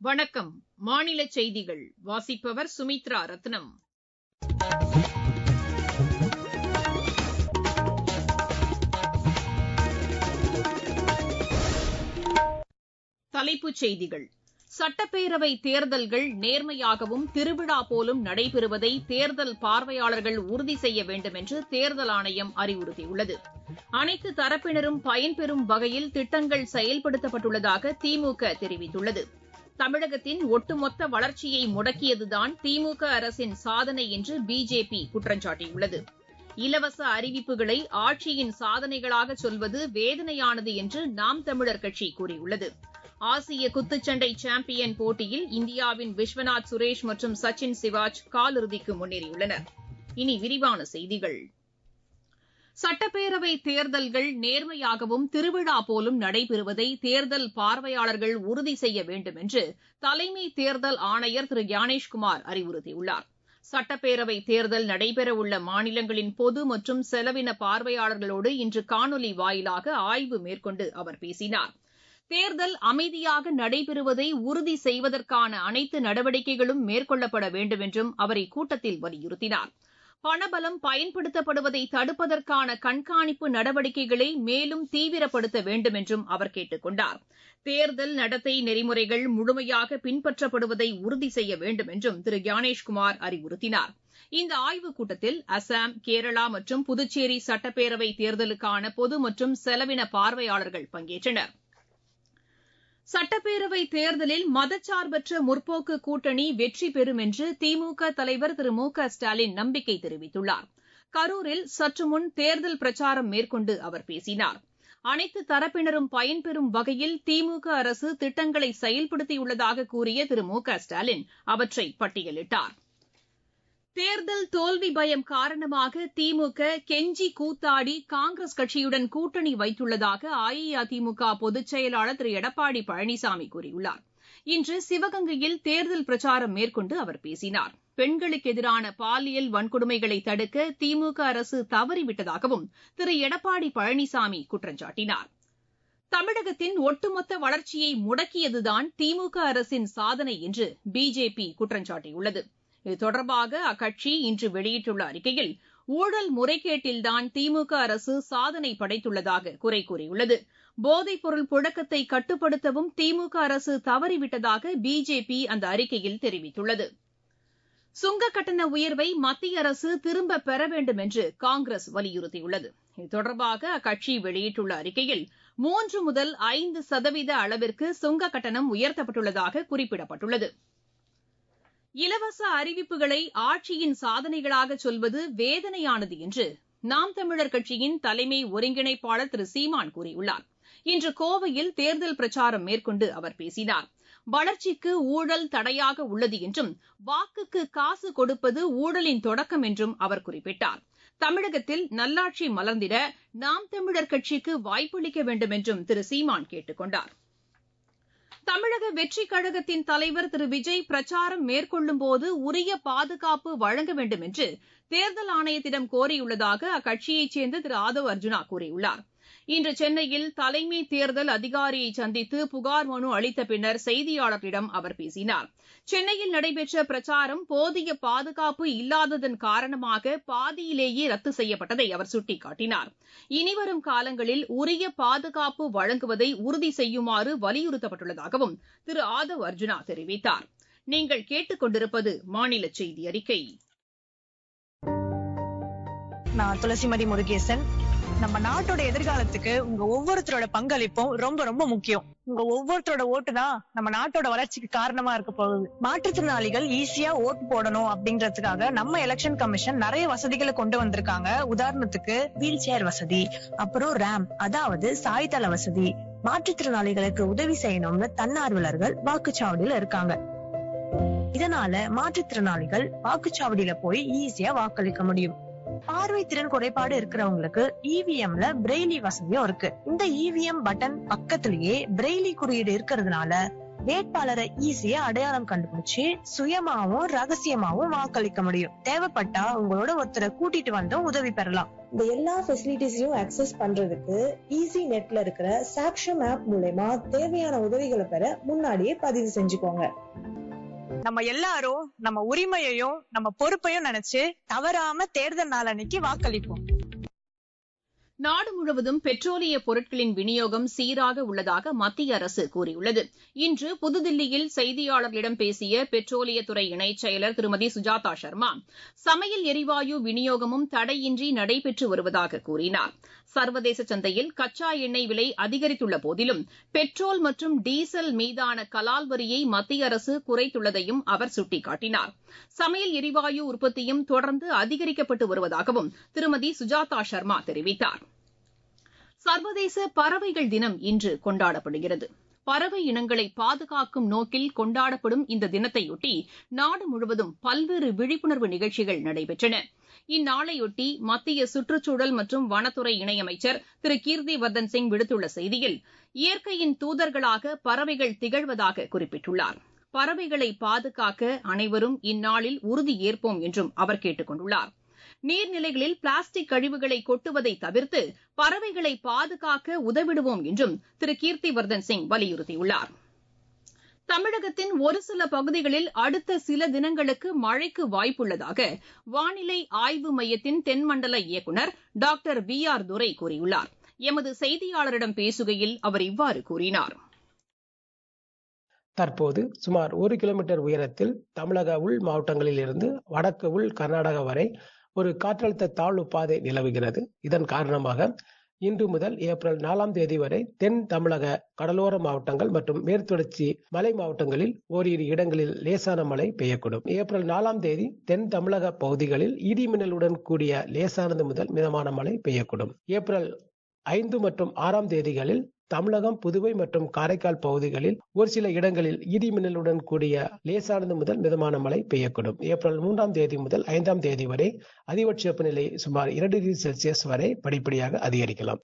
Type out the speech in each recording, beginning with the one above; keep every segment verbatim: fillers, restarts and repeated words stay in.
வணக்கம். மாநில செய்திகள் வாசிப்பவர் சுமித்ரா ரத்னம். தலைப்புச் செய்திகள். சட்டப்பேரவை தேர்தல்கள் நேர்மையாகவும் திருவிழா போலும் நடைபெறுவதை தேர்தல் பார்வையாளர்கள் உறுதி செய்ய வேண்டும் என்று தேர்தல் ஆணையம் அறிவுறுத்தியுள்ளது. அனைத்து தரப்பினரும் பயன்பெறும் வகையில் திட்டங்கள் செயல்படுத்தப்பட்டுள்ளதாக திமுக தெரிவித்துள்ளது. தமிழகத்தின் ஒட்டுமொத்த வளர்ச்சியை முடக்கியதுதான் திமுக அரசின் சாதனை என்று பிஜேபி குற்றம் சாட்டியுள்ளது. இலவச அறிவிப்புகளை ஆட்சியின் சாதனைகளாக சொல்வது வேதனையானது என்று நாம் தமிழர் கட்சி கூறியுள்ளது. ஆசிய குத்துச்சண்டை சாம்பியன் போட்டியில் இந்தியாவின் விஸ்வநாத் சுரேஷ் மற்றும் சச்சின் சிவாஜ் காலிறுதிக்கு முன்னேறியுள்ளனர். இனி விரிவான செய்திகள். சட்டப்பேரவை தேர்தல்கள் நேர்மையாகவும் திருவிழா போலும் நடைபெறுவதை தேர்தல் பார்வையாளர்கள் உறுதி செய்ய வேண்டும் என்று தலைமை தேர்தல் ஆணையர் திரு ஞானேஷ்குமார் அறிவுறுத்தியுள்ளார். சட்டப்பேரவை தேர்தல் நடைபெறவுள்ள மாநிலங்களின் பொது மற்றும் செலவின பார்வையாளர்களோடு இன்று காணொலி வாயிலாக ஆய்வு மேற்கொண்டு அவர் பேசினார். தேர்தல் அமைதியாக நடைபெறுவதை உறுதி செய்வதற்கான அனைத்து நடவடிக்கைகளும் மேற்கொள்ளப்பட வேண்டும் என்றும் அவர் இக்கூட்டத்தில் வலியுறுத்தினார். பணபலம் பயன்படுத்தப்படுவதை தடுப்பதற்கான கண்காணிப்பு நடவடிக்கைகளை மேலும் தீவிரப்படுத்த வேண்டும் என்றும் அவர் கேட்டுக் கொண்டார். தேர்தல் நடத்தை நெறிமுறைகள் முழுமையாக பின்பற்றப்படுவதை உறுதி செய்ய வேண்டும் என்றும் திரு ஞானேஷ்குமார் அறிவுறுத்தினார். இந்த ஆய்வுக் கூட்டத்தில் அசாம், கேரளா மற்றும் புதுச்சேரி சட்டப்பேரவை தேர்தலுக்கான பொது மற்றும் செலவின பார்வையாளர்கள் பங்கேற்றனர். சட்டப்பேரவை தேர்தலில் மதச்சார்பற்ற முற்போக்கு கூட்டணி வெற்றி பெறும் என்று திமுக தலைவர் திரு மு க ஸ்டாலின் நம்பிக்கை தெரிவித்துள்ளார். கரூரில் சற்று முன் தேர்தல் பிரச்சாரம் மேற்கொண்டு அவர் பேசினார். அனைத்து தரப்பினரும் பயன்பெறும் வகையில் திமுக அரசு திட்டங்களை செயல்படுத்தியுள்ளதாக கூறிய திரு மு க ஸ்டாலின் அவற்றை பட்டியலிட்டார். தேர்தல் தோல்வி பயம் காரணமாக திமுக கெஞ்சி கூத்தாடி காங்கிரஸ் கட்சியுடன் கூட்டணி வைத்துள்ளதாக அஇஅதிமுக பொதுச் செயலாளர் திரு எடப்பாடி பழனிசாமி கூறியுள்ளார். இன்று சிவகங்கையில் தேர்தல் பிரச்சாரம் மேற்கொண்டு அவர் பேசினார். பெண்களுக்கு எதிரான பாலியல் வன்கொடுமைகளை தடுக்க திமுக அரசு தவறிவிட்டதாகவும் திரு எடப்பாடி பழனிசாமி குற்றம் சாட்டினார். தமிழகத்தின் ஒட்டுமொத்த வளர்ச்சியை முடக்கியதுதான் திமுக அரசின் சாதனை என்று பிஜேபி குற்றம் சாட்டியுள்ளது. இது தொடர்பாக அக்கட்சி இன்று வெளியிட்டுள்ள அறிக்கையில் ஊழல் முறைகேட்டில்தான் திமுக அரசு சாதனை படைத்துள்ளதாக குறை கூறியுள்ளது. போதைப் பொருள் புழக்கத்தை கட்டுப்படுத்தவும் திமுக அரசு தவறிவிட்டதாக பிஜேபி அந்த அறிக்கையில் தெரிவித்துள்ளது. சுங்கக் கட்டண உயர்வை மத்திய அரசு திரும்பப் பெற வேண்டும் என்று காங்கிரஸ் வலியுறுத்தியுள்ளது. இது தொடர்பாக அக்கட்சி வெளியிட்டுள்ள அறிக்கையில் மூன்று முதல் ஐந்து சதவீத அளவிற்கு சுங்கக் கட்டணம் உயர்த்தப்பட்டுள்ளதாக குறிப்பிடப்பட்டுள்ளது. இலவச அறிவிப்புகளை ஆட்சியின் சாதனைகளாக சொல்வது வேதனையானது என்று நாம் தமிழர் கட்சியின் தலைமை ஒருங்கிணைப்பாளர் திரு சீமான் கூறியுள்ளார். இன்று கோவையில் தேர்தல் பிரச்சாரம் மேற்கொண்டு அவர் பேசினார். வளர்ச்சிக்கு ஊழல் தடையாக உள்ளது என்றும் வாக்குக்கு காசு கொடுப்பது ஊழலின் தொடக்கம் என்றும் அவர் குறிப்பிட்டார். தமிழகத்தில் நல்லாட்சி மலர்ந்திட நாம் தமிழர் கட்சிக்கு வாய்ப்பளிக்க வேண்டும் என்றும் திரு சீமான் கேட்டுக் கொண்டார். தமிழக வெற்றிக் கழகத்தின் தலைவர் திரு விஜய் பிரச்சாரம் மேற்கொள்ளும்போது உரிய பாதுகாப்பு வழங்க வேண்டும் என்று தேர்தல் ஆணையத்திடம் கோரியுள்ளதாக அக்கட்சியைச் சேர்ந்த திரு ஆதவ் அர்ஜுனா கூறியுள்ளார். இன்று சென்னையில் தலைமை தேர்தல் அதிகாரியை சந்தித்து புகார் மனு அளித்த பின்னர் செய்தியாளர்களிடம் அவர் பேசினார். சென்னையில் நடைபெற்ற பிரச்சாரம் போதிய பாதுகாப்பு இல்லாததன் காரணமாக பாதியிலேயே ரத்து செய்யப்பட்டதை அவர் சுட்டிக்காட்டினார். இனிவரும் காலங்களில் உரிய பாதுகாப்பு வழங்குவதை உறுதி செய்யுமாறு வலியுறுத்தப்பட்டுள்ளதாகவும் திரு ஆதவ் அர்ஜுனா தெரிவித்தார். நீங்கள் கேட்டுக் கொண்டிருப்பது மாநில செய்தி அறிக்கை. நான் துளசிமதி முருகேசன். நம்ம நாட்டோட எதிர்காலத்துக்கு உங்க ஒவ்வொருத்தரோட பங்களிப்பும் ரொம்ப ரொம்ப முக்கியம். உங்க ஒவ்வொருத்தரோட ஓட்டு தான் நம்ம நாட்டோட வளர்ச்சிக்கு காரணமா இருக்க போகுது. மாற்றுத்திறனாளிகள் ஈஸியா ஓட்டு போடணும் அப்படின்றதுக்காக நம்ம எலெக்ஷன் கமிஷன் நிறைய வசதிகளை கொண்டு வந்திருக்காங்க. உதாரணத்துக்கு வீல் சேர் வசதி, அப்புறம் ரேம் அதாவது சாய்தள வசதி. மாற்றுத்திறனாளிகளுக்கு உதவி செய்யணும்னு தன்னார்வலர்கள் வாக்குச்சாவடியில இருக்காங்க. இதனால மாற்றுத்திறனாளிகள் வாக்குச்சாவடியில போய் ஈஸியா வாக்களிக்க முடியும். பார்வை திறன் குறைபாடு இருக்கிறவங்களுக்கு இவிஎம்ல பிரெய்லி வசதியும் இருக்கு. இந்த இவிஎம் பட்டன் பக்கத்திலேயே பிரெய்லி குறியீடு இருக்கிறதுனால வேட்பாளரை ஈஸியா அடையாளம் கண்டுபிடிச்சு சுயமாவும் ரகசியமாவும் வாக்களிக்க முடியும். தேவைப்பட்டா உங்களோட ஒருத்தரை கூட்டிட்டு வந்தும் உதவி பெறலாம். இந்த எல்லா ஃபெசிலிட்டிஸையும் அக்சஸ் பண்றதுக்கு ஈஸி நெட்ல இருக்கிற சாக்ஷம் ஆப் மூலமா தேவையான உதவிகளை பெற முன்னாடியே பதிவு செஞ்சுக்கோங்க. நம்ம எல்லாரும் நம்ம உரிமையையும் நம்ம பொறுப்பையும் நினைச்சு தவறாம தேர்தல் நாள் அன்னைக்கு வாக்களிப்போம். நாடு முழுவதும் பெட்ரோலிய பொருட்களின் விநியோகம் சீராக உள்ளதாக மத்திய அரசு கூறியுள்ளது. இன்று புதுதில்லியில் செய்தியாளர்களிடம் பேசிய பெட்ரோலியத்துறை இணைச் செயலர் திருமதி சுஜாதா சர்மா, சமையல் எரிவாயு விநியோகமும் தடையின்றி நடைபெற்று வருவதாக கூறினார். சர்வதேச சந்தையில் கச்சா எண்ணெய் விலை அதிகரித்துள்ள போதிலும் பெட்ரோல் மற்றும் டீசல் மீதான கலால் வரியை மத்திய அரசு குறைத்துள்ளதையும் அவர் சுட்டிக்காட்டினார். சமையல் எரிவாயு உற்பத்தியும் தொடர்ந்து அதிகரிக்கப்பட்டு வருவதாகவும் திருமதி சுஜாதா சர்மா தெரிவித்தார். சர்வதேச பறவைகள் தினம் இன்று கொண்டாடப்படுகிறது. பறவை இனங்களை பாதுகாக்கும் நோக்கில் கொண்டாடப்படும் இந்த தினத்தையொட்டி நாடு முழுவதும் பல்வேறு விழிப்புணர்வு நிகழ்ச்சிகள் நடைபெற்றன. இந்நாளையொட்டி மத்திய சுற்றுச்சூழல் மற்றும் வனத்துறை இணையமைச்சர் திரு கீர்த்திவர்தன் சிங் விடுத்துள்ள செய்தியில், இயற்கையின் தூதர்களாக பறவைகள் திகழ்வதாக குறிப்பிட்டுள்ளார். பறவைகளை பாதுகாக்க அனைவரும் இந்நாளில் உறுதியேற்போம் என்றும் அவர் கேட்டுக் கொண்டுள்ளார். நீர்நிலைகளில் பிளாஸ்டிக் கழிவுகளை கொட்டுவதை தவிர்த்து பறவைகளை பாதுகாக்க உதவிடுவோம் என்றும் திரு கீர்த்திவர்தன் சிங் வலியுறுத்தியுள்ளார். தமிழகத்தின் ஒரு சில பகுதிகளில் அடுத்த சில தினங்களுக்கு மழைக்கு வாய்ப்புள்ளதாக வானிலை ஆய்வு மையத்தின் தென்மண்டல இயக்குநர் டாக்டர் வி ஆர் துரை கூறியுள்ளார். எமது செய்தியாளரிடம் பேசுகையில் அவர் இவ்வாறு கூறினார். தற்போது சுமார் ஒரு கிலோமீட்டர் உயரத்தில் தமிழக உள் மாவட்டங்களில் இருந்து வடக்கு உள் கர்நாடகா வரை ஒரு காற்றழுத்த தாழ்வு பாதை நிலவுகிறது. இதன் காரணமாக இன்று முதல் ஏப்ரல் நாலாம் தேதி வரை தென் தமிழக கடலோர மாவட்டங்கள் மற்றும் மேற்குத்தொடர்ச்சி மலை மாவட்டங்களில் ஓரிரு இடங்களில் லேசான மழை பெய்யக்கூடும். ஏப்ரல் நாலாம் தேதி தென் தமிழக பகுதிகளில் இடி மின்னலுடன் கூடிய லேசானது முதல் மிதமான மழை பெய்யக்கூடும். ஏப்ரல் ஐந்து மற்றும் ஆறாம் தேதிகளில் தமிழகம், புதுவை மற்றும் காரைக்கால் பகுதிகளில் ஒரு சில இடங்களில் இடி மின்னலுடன் கூடிய லேசானது முதல் மிதமான மழை பெய்யக்கூடும். ஏப்ரல் மூன்றாம் தேதி முதல் ஐந்தாம் தேதி வரை அதிகபட்ச வெப்பநிலை சுமார் இரண்டு டிகிரி செல்சியஸ் வரை படிப்படியாக அதிகரிக்கலாம்.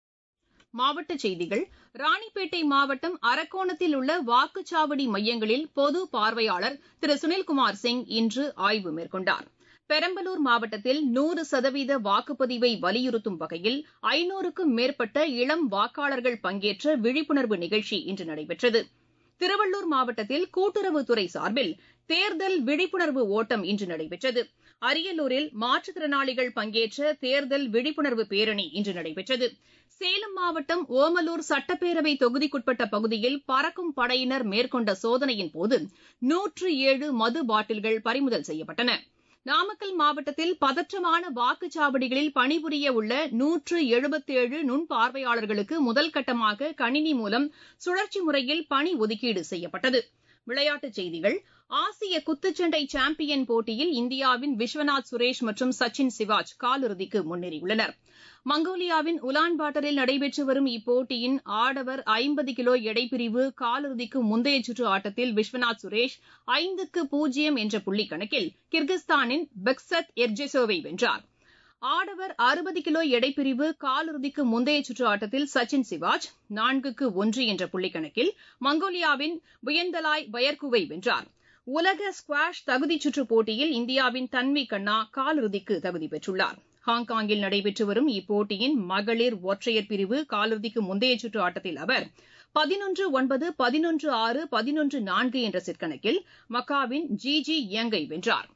மாவட்டச் செய்திகள். ராணிப்பேட்டை மாவட்டம் அரக்கோணத்தில் உள்ள வாக்குச்சாவடி மையங்களில் பொது பார்வையாளர் திரு சுனில்குமார் சிங் இன்று ஆய்வு மேற்கொண்டார். பெரம்பலூர் மாவட்டத்தில் நூறு சதவீத வாக்குப்பதிவை வலியுறுத்தும் வகையில் ஐநூறுக்கும் மேற்பட்ட இளம் வாக்காளர்கள் பங்கேற்ற விழிப்புணர்வு நிகழ்ச்சி இன்று நடைபெற்றது. திருவள்ளூர் மாவட்டத்தில் கூட்டுறவுத்துறை சார்பில் தேர்தல் விழிப்புணர்வு ஓட்டம் இன்று நடைபெற்றது. அரியலூரில் மாற்றுத்திறனாளிகள் பங்கேற்ற தேர்தல் விழிப்புணர்வு பேரணி இன்று நடைபெற்றது. சேலம் மாவட்டம் ஓமலூர் சட்டப்பேரவை தொகுதிக்குட்பட்ட பகுதியில் பறக்கும் படையினர் மேற்கொண்ட சோதனையின்போது நூற்று ஏழு மது பாட்டில்கள் பறிமுதல் செய்யப்பட்டன. நாமக்கல் மாவட்டத்தில் பதற்றமான வாக்குச்சாவடிகளில் பணிபுரிய உள்ள நூற்று எழுபத்தேழு நுண்பார்வையாளர்களுக்கு முதல் கட்டமாக கணினி மூலம் சுழற்சி முறையில் பணி ஒதுக்கீடு செய்யப்பட்டது. விளையாட்டுச் செய்திகள். ஆசிய குத்துச்சண்டை சாம்பியன் போட்டியில் இந்தியாவின் விஸ்வநாத் சுரேஷ் மற்றும் சச்சின் சிவாஜ் காலிறுதிக்கு முன்னேறியுள்ளனர். மங்கோலியாவின் உலான்பாட்டரில் நடைபெற்று வரும் இப்போட்டியின் ஆடவர் ஐம்பது கிலோ எடைப்பிரிவு காலிறுதிக்கு முந்தைய சுற்று ஆட்டத்தில் விஸ்வநாத் சுரேஷ் ஐந்துக்கு பூஜ்ஜியம் என்ற புள்ளிக்கணக்கில் கிர்கிஸ்தானின் பெக்சத் எர்ஜெசோவை வென்றார். ஆடவர் அறுபது கிலோ எடைப்பிரிவு காலிறுதிக்கு முந்தைய சுற்று ஆட்டத்தில் சச்சின் சிவாஜ் நான்குக்கு ஒன்று என்ற புள்ளிக்கணக்கில் மங்கோலியாவின் புயந்தலாய் பயர்குவை வென்றார். உலக ஸ்குவாஷ் தகுதிச் சுற்றுப் போட்டியில் இந்தியாவின் தன்வி கண்ணா காலிறுதிக்கு தகுதி பெற்றுள்ளார். ஹாங்காங்கில் நடைபெற்று வரும் இப்போட்டியின் மகளிர் ஒற்றையர் பிரிவு காலிறுதிக்கு முந்தைய சுற்று ஆட்டத்தில் அவர் பதினொன்று ஒன்பது, பதினொன்று ஆறு, பதினொன்று நான்கு என்ற செட் கணக்கில் மக்காவின் ஜி ஜி யங்கை வென்றார்.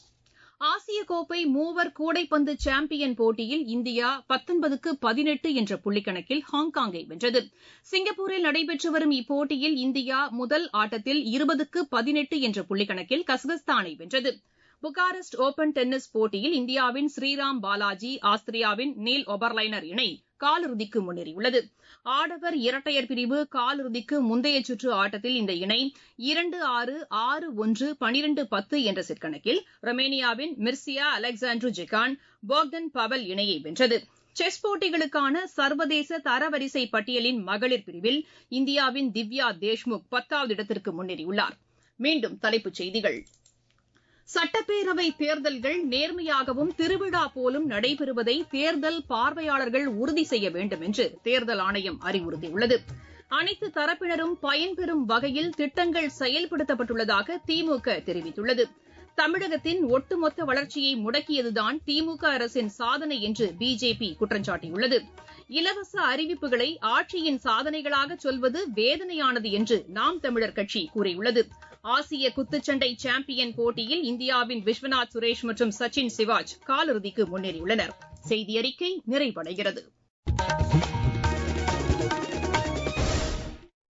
ஆசிய கோப்பை மூவர் கூடைப்பந்து சாம்பியன் போட்டியில் இந்தியா பத்தொன்பதுக்கு பதினெட்டு என்ற புள்ளிக்கணக்கில் ஹாங்காங்கை வென்றது. சிங்கப்பூரில் நடைபெற்று வரும் இப்போட்டியில் இந்தியா முதல் ஆட்டத்தில் இருபதுக்கு பதினெட்டு என்ற புள்ளிக்கணக்கில் கசகஸ்தானை வென்றது. புகாரெஸ்ட் ஓபன் டென்னிஸ் போட்டியில் இந்தியாவின் ஸ்ரீராம் பாலாஜி, ஆஸ்திரியாவின் நீல் ஒபர்லைனர் இணை காலிறுதிக்கு முன்னேறியுள்ளது. ஆடவர் இரட்டையர் பிரிவு காலிறுதிக்கு முந்தைய சுற்று ஆட்டத்தில் இந்த இணை இரண்டு ஆறு, ஆறு ஒன்று, பனிரெண்டு பத்து என்ற செட் கணக்கில் ரொமேனியாவின் மிர்சியா அலெக்சாண்ட்ரு ஜெகான், போக்தன் பவல் இணையை வென்றது. செஸ் போட்டிகளுக்கான சர்வதேச தரவரிசை பட்டியலின் மகளிர் பிரிவில் இந்தியாவின் திவ்யா தேஷ்முக் பத்தாவது இடத்திற்கு முன்னேறியுள்ளார். மீண்டும் தலைப்புச் செய்திகள். சட்டப்பேரவை தேர்தல்கள் நேர்மையாகவும் திருவிழா போலும் நடைபெறுவதை தேர்தல் பார்வையாளர்கள் உறுதி செய்ய வேண்டும் என்று தேர்தல் ஆணையம் அறிவுறுத்தியுள்ளது. அனைத்து தரப்பினரும் பயன்பெறும் வகையில் திட்டங்கள் செயல்படுத்தப்பட்டுள்ளதாக திமுக தெரிவித்துள்ளது. தமிழகத்தின் ஒட்டுமொத்த வளர்ச்சியை முடக்கியதுதான் திமுக அரசின் சாதனை என்று பிஜேபி குற்றம் சாட்டியுள்ளது. இலவச அறிவிப்புகளை ஆட்சியின் சாதனைகளாக சொல்வது வேதனையானது என்று நாம் தமிழர் கட்சி கூறியுள்ளது. ஆசிய குத்துச்சண்டை சாம்பியன் போட்டியில் இந்தியாவின் விஸ்வநாத் சுரேஷ் மற்றும் சச்சின் சிவாஜ் காலிறுதிக்கு முன்னேறியுள்ளனர். செய்தி அறிக்கை நிறைவடைகிறது.